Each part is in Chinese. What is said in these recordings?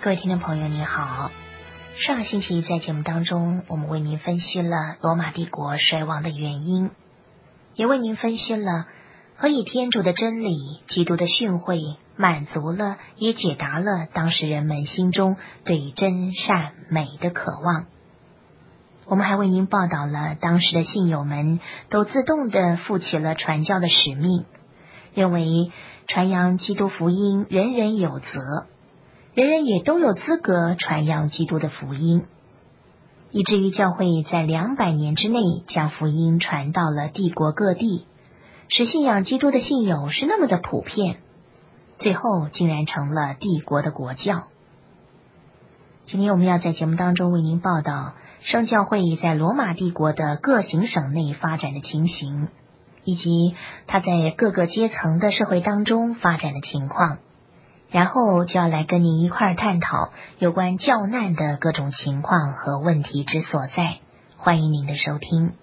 各位听众朋友你好，上个星期在节目当中，我们为您分析了罗马帝国衰亡的原因，也为您分析了何以天主的真理、基督的训诲满足了也解答了当时人们心中对真善美的渴望。我们还为您报道了当时的信友们都自动地负起了传教的使命，认为传扬基督福音人人有责，人人也都有资格传扬基督的福音，以至于教会在200年之内将福音传到了帝国各地，使信仰基督的信友是那么的普遍，最后竟然成了帝国的国教。今天我们要在节目当中为您报道圣教会在罗马帝国的各行省内发展的情形，以及它在各个阶层的社会当中发展的情况，然后就要来跟您一块儿探讨有关教难的各种情况和问题之所在。欢迎您的收听。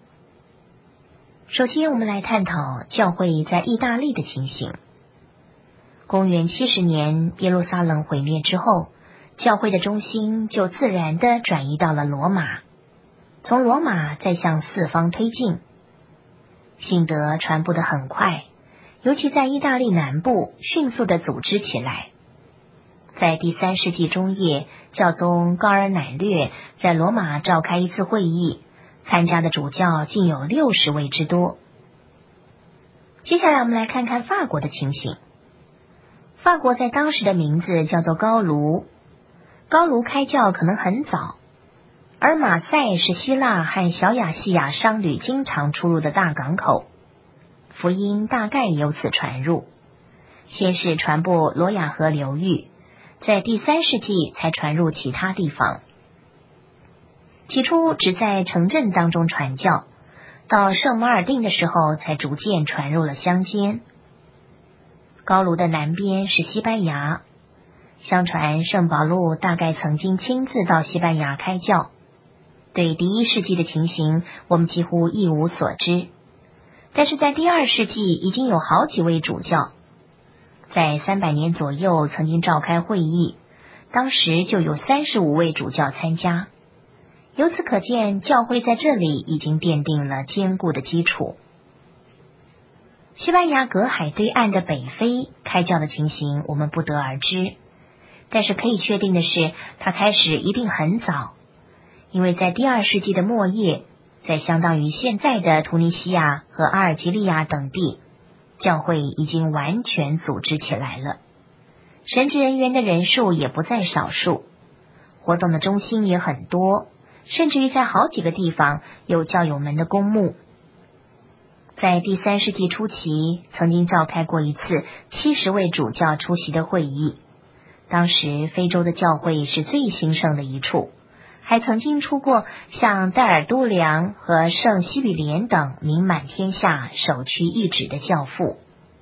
首先我们来探讨教会在意大利的情形。公元70年耶路撒冷毁灭之后，教会的中心就自然地转移到了罗马，从罗马再向四方推进。信德传播得很快，尤其在意大利南部迅速地组织起来。在第3世纪中叶，教宗高尔乃略在罗马召开一次会议，参加的主教竟有60位之多。接下来我们来看看法国的情形。法国在当时的名字叫做高卢，高卢开教可能很早，而马赛是希腊和小亚细亚商旅经常出入的大港口，福音大概由此传入。先是传播罗亚河流域，在第3世纪才传入其他地方。起初只在城镇当中传教，到圣马尔定的时候才逐渐传入了乡间。高卢的南边是西班牙，相传圣保禄大概曾经亲自到西班牙开教，对第1世纪的情形我们几乎一无所知，但是在第2世纪已经有好几位主教，在300年左右曾经召开会议，当时就有35位主教参加，由此可见教会在这里已经奠定了坚固的基础。西班牙隔海对岸的北非开教的情形我们不得而知，但是可以确定的是它开始一定很早，因为在第2世纪的末叶，在相当于现在的突尼西亚和阿尔及利亚等地，教会已经完全组织起来了，神职人员的人数也不在少数，活动的中心也很多，甚至于在好几个地方有教友们的公墓。在第3世纪初期曾经召开过一次70位主教出席的会议，当时非洲的教会是最兴盛的一处，还曾经出过像戴尔都良和圣西比莲等名满天下首屈一指的教父。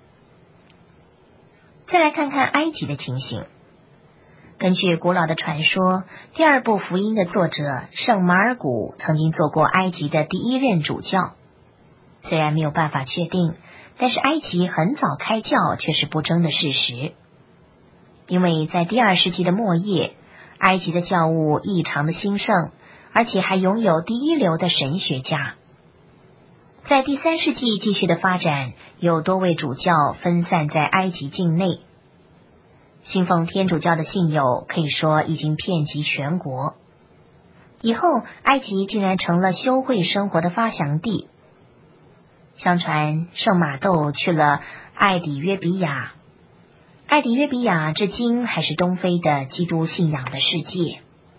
再来看看埃及的情形。根据古老的传说，第2部福音的作者圣马尔谷曾经做过埃及的第1任主教，虽然没有办法确定，但是埃及很早开教却是不争的事实。因为在第2世纪的末叶，埃及的教务异常的兴盛，而且还拥有第一流的神学家。在第3世纪继续的发展，有多位主教分散在埃及境内，信奉天主教的信友可以说已经遍及全国。以后埃及竟然成了修会生活的发祥地。相传圣马窦去了艾底约比亚，艾底约比亚至今还是东非的基督信仰的世界。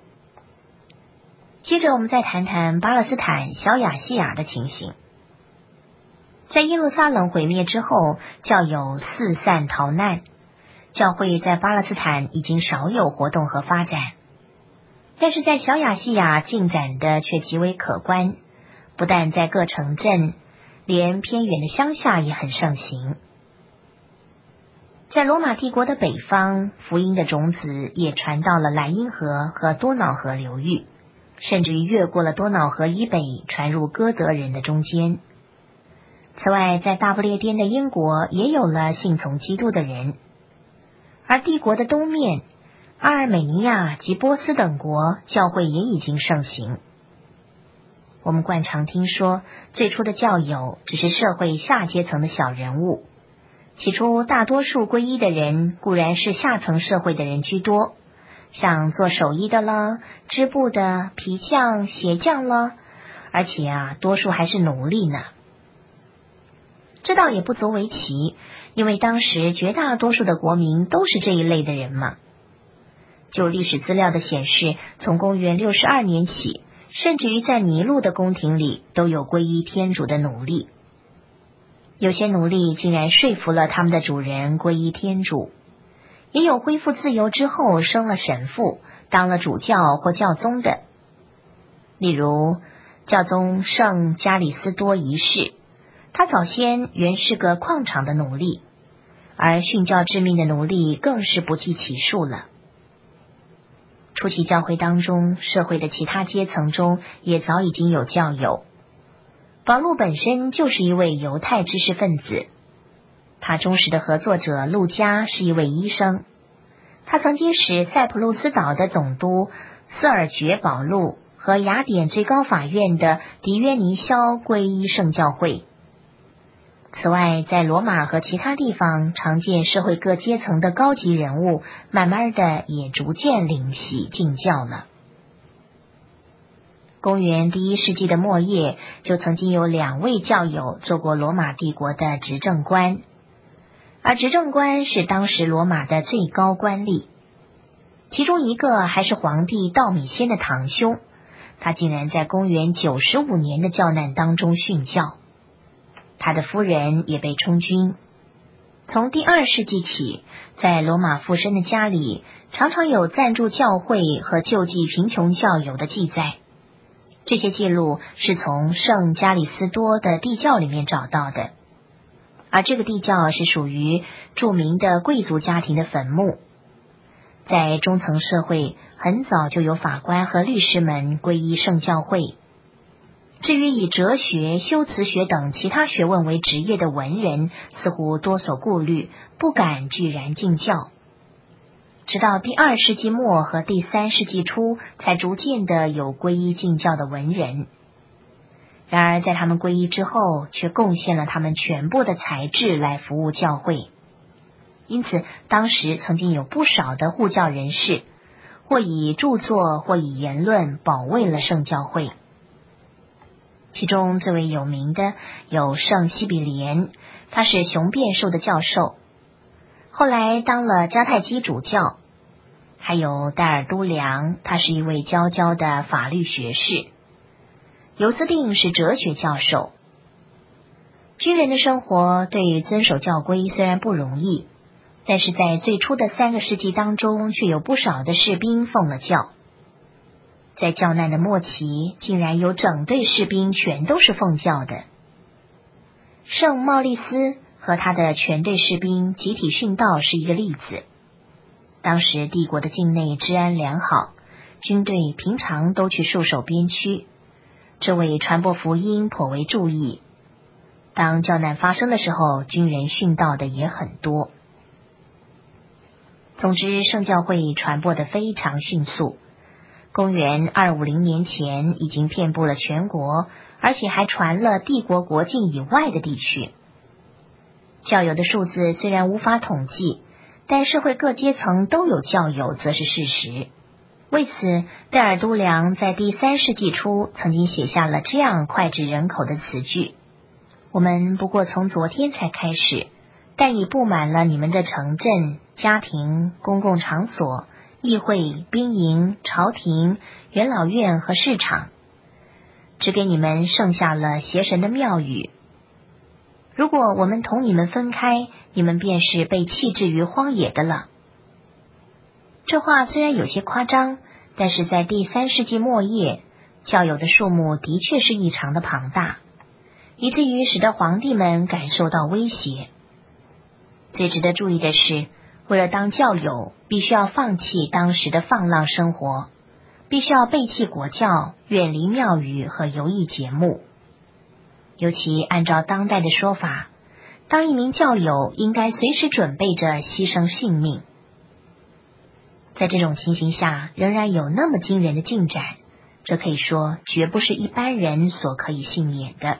接着我们再谈谈巴勒斯坦小亚细亚的情形。在耶路撒冷毁灭之后，教友四散逃难，教会在巴勒斯坦已经少有活动和发展，但是在小亚细亚进展的却极为可观，不但在各城镇，连偏远的乡下也很盛行。在罗马帝国的北方，福音的种子也传到了莱茵河和多瑙河流域，甚至于越过了多瑙河以北，传入哥德人的中间。此外，在大不列颠的英国也有了信从基督的人，而帝国的东面， 阿尔美尼亚及波斯等国教会也已经盛行。我们惯常听说，最初的教友只是社会下阶层的小人物。起初大多数皈依的人固然是下层社会的人居多，像做手艺的啦、织布的、皮匠、鞋匠啦，而且多数还是奴隶呢。这倒也不足为奇，因为当时绝大多数的国民都是这一类的人嘛。就历史资料的显示，从公元62年起，甚至于在尼禄的宫廷里都有皈依天主的奴隶。有些奴隶竟然说服了他们的主人皈依天主，也有恢复自由之后升了神父，当了主教或教宗的。例如教宗圣加里斯多一世，他早先原是个矿场的奴隶，而殉教致命的奴隶更是不计其数了。初期教会当中，社会的其他阶层中也早已经有教友。保禄本身就是一位犹太知识分子，他忠实的合作者路加是一位医生，他曾经使塞浦路斯岛的总督瑟尔觉保禄和雅典最高法院的迪约尼肖皈依圣教会。此外，在罗马和其他地方常见社会各阶层的高级人物，慢慢的也逐渐领洗进教了。公元第1世纪的末叶，就曾经有2位教友做过罗马帝国的执政官，而执政官是当时罗马的最高官吏，其中一个还是皇帝道米先的堂兄，他竟然在公元95年的教难当中殉教，他的夫人也被充军。从第2世纪起，在罗马附身的家里常常有赞助教会和救济贫穷教友的记载，这些记录是从圣加里斯多的地窖里面找到的，而这个地窖是属于著名的贵族家庭的坟墓。在中层社会，很早就有法官和律师们皈依圣教会。至于以哲学、修辞学等其他学问为职业的文人，似乎多所顾虑，不敢居然进教。直到第2世纪末和第3世纪初，才逐渐的有皈依进教的文人。然而在他们皈依之后，却贡献了他们全部的才智来服务教会。因此当时曾经有不少的护教人士，或以著作或以言论保卫了圣教会。其中最为有名的有圣西比廉，他是雄辩术的教授，后来当了迦太基主教。还有戴尔都良，他是一位佼佼的法律学士。尤斯定是哲学教授。军人的生活对于遵守教规虽然不容易，但是在最初的3个世纪当中，却有不少的士兵奉了教。在教难的末期，竟然有整队士兵全都是奉教的。圣茂利斯和他的全队士兵集体殉道是一个例子。当时帝国的境内治安良好，军队平常都去戍守边区，这为传播福音颇为注意。当教难发生的时候，军人殉道的也很多。总之，圣教会传播得非常迅速，公元250年前已经遍布了全国，而且还传了帝国国境以外的地区。教友的数字虽然无法统计，但社会各阶层都有教友则是事实。为此，戴尔都良在第3世纪初曾经写下了这样脍炙人口的词句：我们不过从昨天才开始，但已布满了你们的城镇、家庭、公共场所、议会、兵营、朝廷、元老院和市场，只给你们剩下了邪神的庙宇。如果我们同你们分开，你们便是被弃置于荒野的了。这话虽然有些夸张，但是在第3世纪末叶，教友的数目的确是异常的庞大，以至于使得皇帝们感受到威胁。最值得注意的是，为了当教友，必须要放弃当时的放浪生活，必须要背弃国教，远离庙宇和游艺节目。尤其按照当代的说法，当一名教友应该随时准备着牺牲性命。 在这种情形下，仍然有那么惊人的进展，这可以说绝不是一般人所可以幸免的。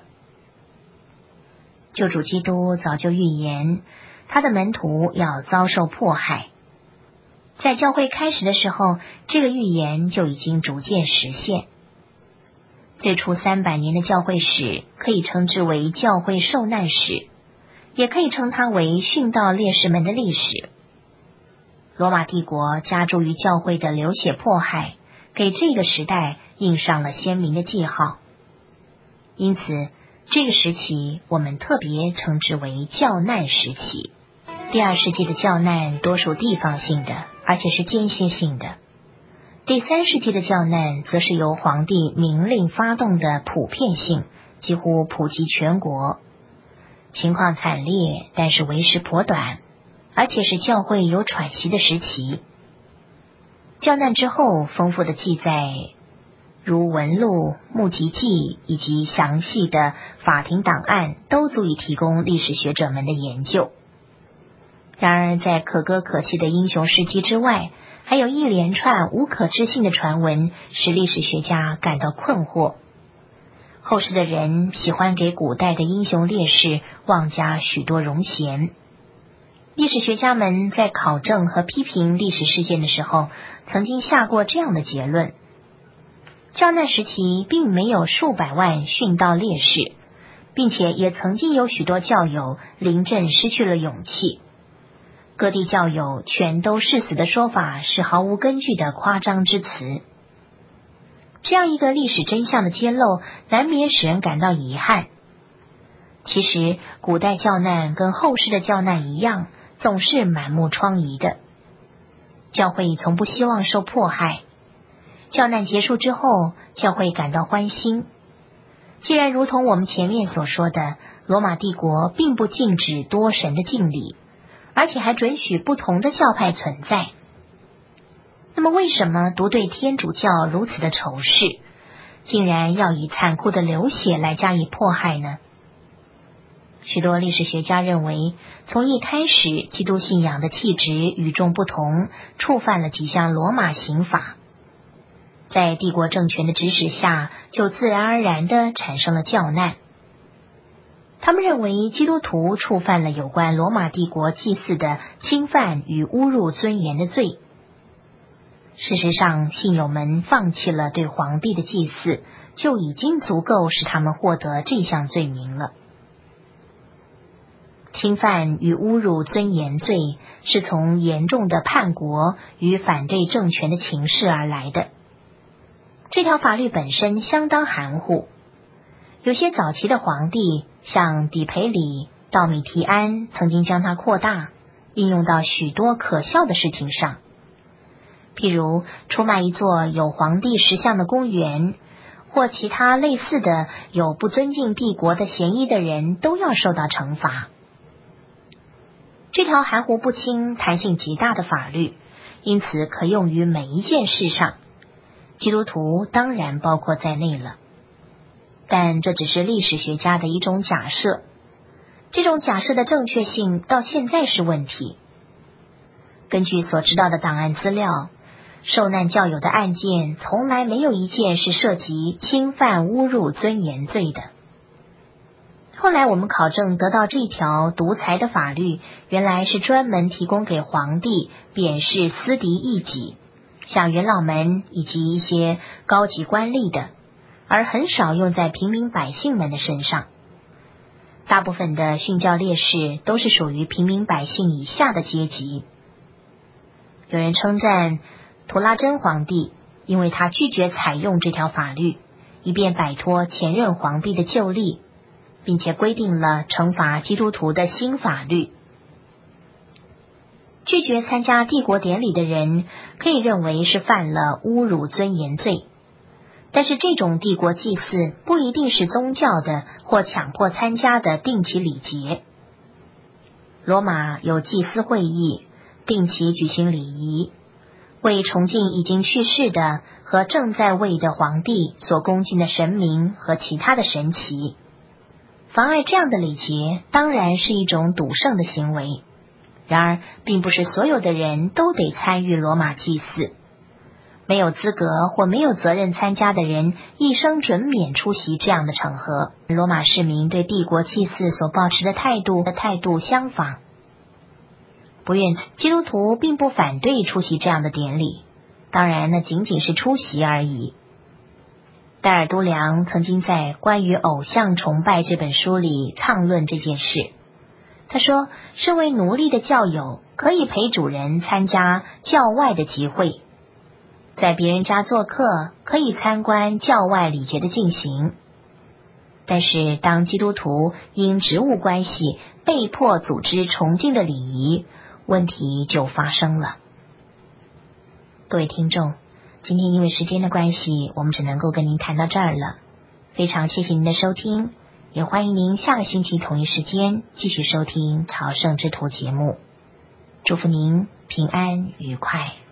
救主基督早就预言，他的门徒要遭受迫害。在教会开始的时候，这个预言就已经逐渐实现。最初300年的教会史可以称之为教会受难史，也可以称它为殉道烈士们的历史。罗马帝国加诸于教会的流血迫害，给这个时代印上了鲜明的记号。因此，这个时期我们特别称之为教难时期。第2世纪的教难多属地方性的，而且是间歇性的。第3世纪的教难则是由皇帝明令发动的普遍性，几乎普及全国。情况惨烈，但是为时颇短，而且是教会有喘息的时期。教难之后，丰富的记载如文录、目击记以及详细的法庭档案，都足以提供历史学者们的研究。然而，在可歌可泣的英雄事迹之外，还有一连串无可置信的传闻，使历史学家感到困惑。后世的人喜欢给古代的英雄烈士妄加许多荣衔。历史学家们在考证和批评历史事件的时候，曾经下过这样的结论：教难时期并没有数百万殉道烈士，并且也曾经有许多教友临阵失去了勇气。各地教友全都誓死的说法是毫无根据的夸张之词。这样一个历史真相的揭露，难免使人感到遗憾。其实，古代教难跟后世的教难一样，总是满目疮痍的。教会从不希望受迫害。教难结束之后，教会感到欢欣。既然如同我们前面所说的，罗马帝国并不禁止多神的敬礼，而且还准许不同的教派存在。那么为什么独对天主教如此的仇视，竟然要以残酷的流血来加以迫害呢？许多历史学家认为，从一开始基督信仰的气质与众不同，触犯了几项罗马刑法，在帝国政权的指使下，就自然而然地产生了教难。他们认为基督徒触犯了有关罗马帝国祭祀的侵犯与侮辱尊严的罪。事实上，信友们放弃了对皇帝的祭祀，就已经足够使他们获得这项罪名了。侵犯与侮辱尊严罪是从严重的叛国与反对政权的情势而来的。这条法律本身相当含糊，有些早期的皇帝，像底培里、道米提安，曾经将它扩大，应用到许多可笑的事情上。譬如出卖一座有皇帝石像的公园，或其他类似的有不尊敬帝国的嫌疑的人，都要受到惩罚。这条含糊不清、弹性极大的法律，因此可用于每一件事上，基督徒当然包括在内了。但这只是历史学家的一种假设，这种假设的正确性到现在是问题。根据所知道的档案资料，受难教友的案件从来没有一件是涉及侵犯侮辱尊严罪的。后来我们考证得到，这条独裁的法律原来是专门提供给皇帝贬视私敌异己，像元老们以及一些高级官吏的，而很少用在平民百姓们的身上。大部分的殉教烈士都是属于平民百姓以下的阶级。有人称赞图拉真皇帝，因为他拒绝采用这条法律，以便摆脱前任皇帝的旧例，并且规定了惩罚基督徒的新法律。拒绝参加帝国典礼的人可以认为是犯了侮辱尊严罪，但是这种帝国祭祀不一定是宗教的或强迫参加的定期礼节。罗马有祭司会议，定期举行礼仪，为崇敬已经去世的和正在位的皇帝所恭敬的神明和其他的神祇。妨碍这样的礼节当然是一种赌圣的行为。 然而，并不是所有的人都得参与罗马祭祀。没有资格或没有责任参加的人，一生准免出席这样的场合。罗马市民对帝国祭祀所抱持的态度相仿。不愿基督徒并不反对出席这样的典礼，当然那仅仅是出席而已。戴尔都良曾经在《关于偶像崇拜》这本书里畅论这件事。他说，身为奴隶的教友可以陪主人参加教外的集会，在别人家做客，可以参观教外礼节的进行。但是当基督徒因职务关系被迫组织崇敬的礼仪，问题就发生了。各位听众，今天因为时间的关系，我们只能够跟您谈到这儿了。非常谢谢您的收听，也欢迎您下个星期同一时间继续收听朝圣之途节目。祝福您平安愉快。